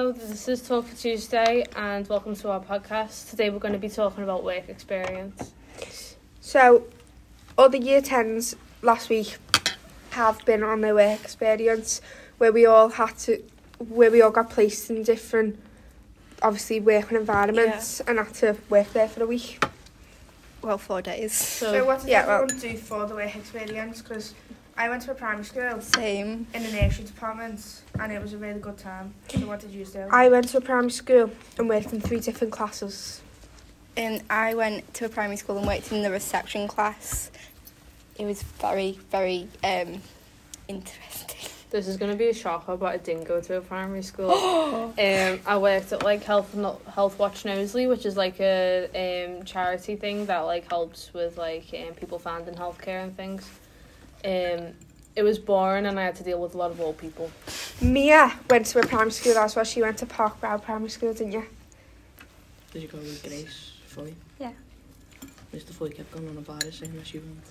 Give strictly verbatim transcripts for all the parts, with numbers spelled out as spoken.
Hello, this is Talk for Tuesday and welcome to our podcast. Today we're going to be talking about work experience. So, all the year tens last week have been on their work experience where we all had to, where we all got placed in different, obviously, working environments yeah. and had to work there for a week. Well, four days. So, so what did yeah, everyone well, do for the work experience? Because I went to a primary school. Same. In the nursery department, and it was a really good time. So what did you do? I went to a primary school and worked in three different classes. And I went to a primary school and worked in the reception class. It was very, very um, interesting. This is going to be a shocker, but I didn't go to a primary school. um, I worked at like Health Health Watch Knowsley, which is like a um, charity thing that like helps with like um, people finding healthcare and things. Um, it was boring and I had to deal with a lot of old people. Mia went to a primary school as well. She went to Park Brow Primary School, didn't you? Did you go with Grace Foy? Yeah. Mister Foy kept going on about it, saying that she went.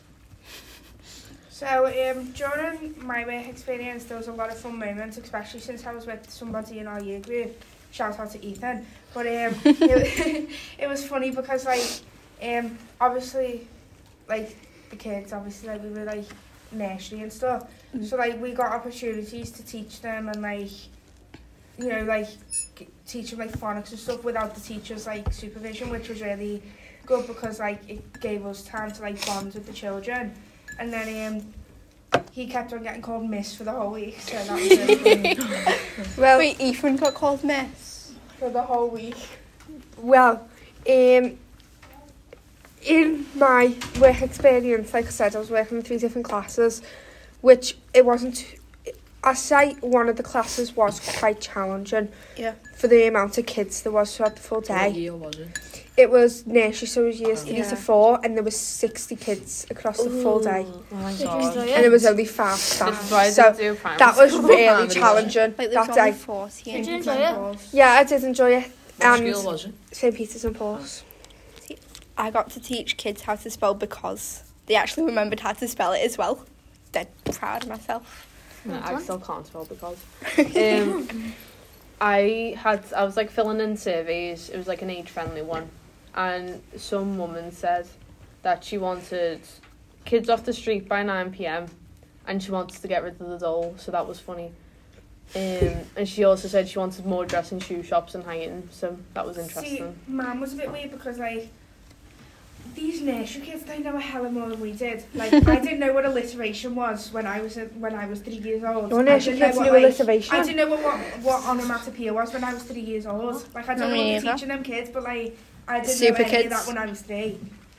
So um, during my work experience, there was a lot of fun moments, especially since I was with somebody in our year group. Shout out to Ethan. But um, it, it was funny because, like, um, obviously, like, the kids, obviously, like, we were, like, nursery and stuff. Mm. So, like, we got opportunities to teach them and, like, you know, like, teach them, like, phonics and stuff without the teacher's, like, supervision, which was really good because, like, it gave us time to, like, bond with the children. And then um, he kept on getting called Miss for the whole week, so that was really funny. Well, wait, Ethan got called Miss? For the whole week. Well, um, in my work experience, like I said, I was working in three different classes, which it wasn't, I say one of the classes was quite challenging. Yeah. For the amount of kids there was throughout the full day. What year was it? It was nursery, so it was years three yeah. to four, and there was sixty kids across the Ooh, full day. Oh my god. And there was only five staff. So So that was really challenging Like, that was day. forty. Did you enjoy it? Yeah, I did enjoy it. What And school was it? Saint Peter's and Paul's. I got to teach kids how to spell because they actually remembered how to spell it as well. Dead proud of myself. No, I still can't spell because um, I had I was like filling in surveys. It was like an age friendly one, and some woman said that she wanted kids off the street by nine p.m. and she wants to get rid of the dole. So that was funny. Um, and she also said she wanted more dress and shoe shops in Highton. So that was interesting. See, mine was a bit weird because, like, these nursery kids, they know a hell of more than we did. Like, I didn't know what alliteration was when I was a, when I was three years old. Your nursery kids knew like, alliteration? I didn't know what, what, what onomatopoeia was when I was three years old. Like, I don't No, know me what either. teaching them kids, but, like, I didn't Super know any kids. of that when I was three.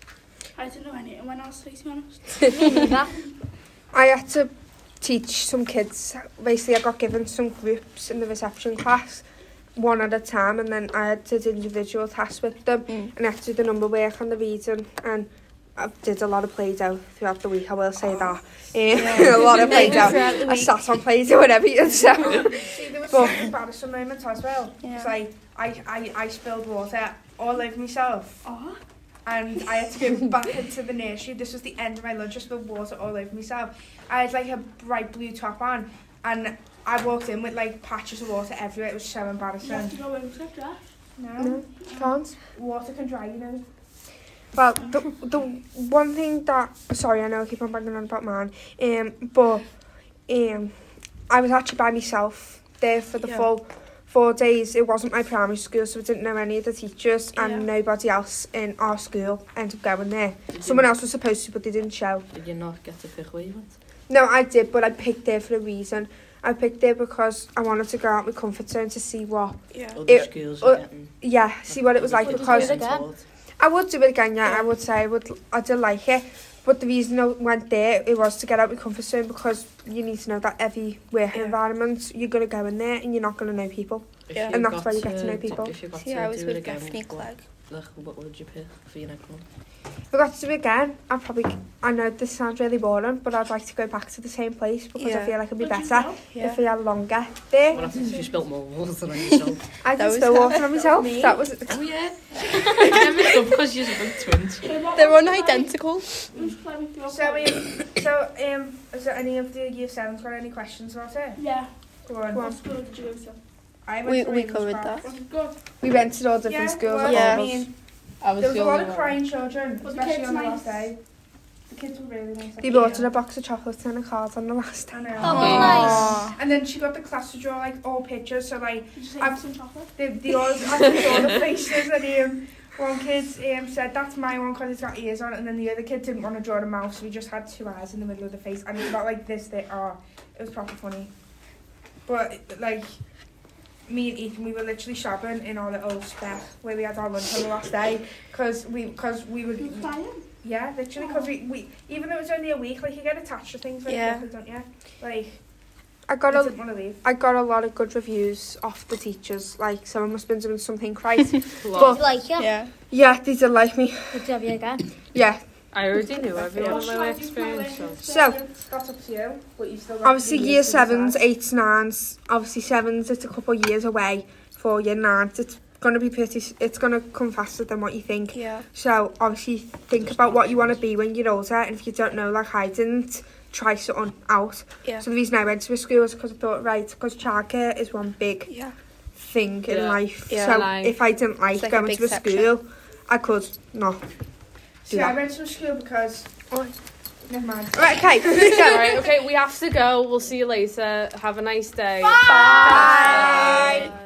I didn't know anything when I was three, to be honest. I had to teach some kids. Basically, I got given some groups in the reception class, one at a time, and then I had to do individual tasks with them, Mm. and I had to do the number work and the reading, and I did a lot of Play-Doh throughout the week, I will say that. Um, Yeah. a lot of Play-Doh. Throughout the I week. sat on Play-Doh and everything, so... See, there was But- some embarrassing moments as well. Yeah. It's like, I, I, I spilled water all over myself. Oh. And I had to go back into the nursery. This was the end of my lunch. I spilled water all over myself. I had like a bright blue top on, and I walked in with like patches of water everywhere. It was so You have embarrassing. to go in like that. No, No, you can't. water can dry, you know. Well, the the one thing that... Sorry, I know I keep on banging on about mine, um, but um, I was actually by myself there for the Yeah. full four days. It wasn't my primary school, so I didn't know any of the teachers, and Yeah. nobody else in our school ended up going there. Did Someone you, else was supposed to, but they didn't show. Did you not get to pick where you went? No, I did, but I picked there for a reason. I picked there because I wanted to go out my comfort zone to see what... Yeah. Other It- schools uh, are getting... Yeah, see what it was like, Would you do because... it again? I would do it again, yeah, I would say I would. I did like it, but the reason I went there, it was to get out of my comfort zone, because you need to know that every working Yeah. environment, you're going to go in there and you're not going to know people. If Yeah. you And that's got where you get to know d- people. If you got See, to I was do with it again, Bethany what, Clegg. like, what would you pick for your next one? If I got to do it again, I'd probably... I know this sounds really boring, but I'd like to go back to the same place, because I Yeah. feel like it'd be Would you better know? if I had longer there. What happens if you spilt more water on yourself? I That did was spill her. water on myself. me. That was... Oh yeah. I mixed up because you're big twins. They're unidentical. Who's playing with your So, phone? um, so um, is there any of the year sevens got any questions about it? Yeah. Go on. Go on. What school did you go to? I went We- to we Ravens covered Park. that. Was it good? We went to all different Yeah, schools. well, Yeah. I mean, I was there was the a lot only of one. crying children, Was the especially kids on the nice? last day. The kids were really nice. They bought her a box of chocolates and a card on the last day. I know. Oh, nice. And then she got the class to draw like all pictures, so like Did you say I've- some chocolate? they, they all had to draw the faces, and um, one kid um, said that's my one because it's got ears on it, and then the other kid didn't want to draw the mouth, so he just had two eyes in the middle of the face, and it's not like this. They are. It was proper funny, but like me and Ethan, we were literally shopping in our little spec where we had our lunch on the last day, because we because we were You were crying? yeah literally because we, we even though it was only a week, like you get attached to things very Yeah. quickly, don't you? Like I got I a didn't want to leave. I got a lot of good reviews off the teachers. Like, someone must have been doing something right. Did but you like it? Yeah. yeah, they did like me. Would you have you again? Yeah. I already knew everyone What in should my I work do for my experience. work So. So- experience? That's up to you, but you still got Obviously, the year years to sevens, decide. eights, nines. Obviously, sevens, it's a couple of years away. For year nines, it's going to be pretty, it's going to come faster than what you think. Yeah. So, obviously, think about what you want to be when you're older. And if you don't know, like I didn't, try something out. Yeah. So, the reason I went to a school was because I thought, right, because childcare is one big Yeah. thing in Yeah. life. Yeah. So, Like- if I didn't like, It's like a going big to a section. school, I could not. See, do I that. went to a school because. Oh. Never mind. Right, okay. So, Alright, okay, we have to go. We'll see you later. Have a nice day. Bye.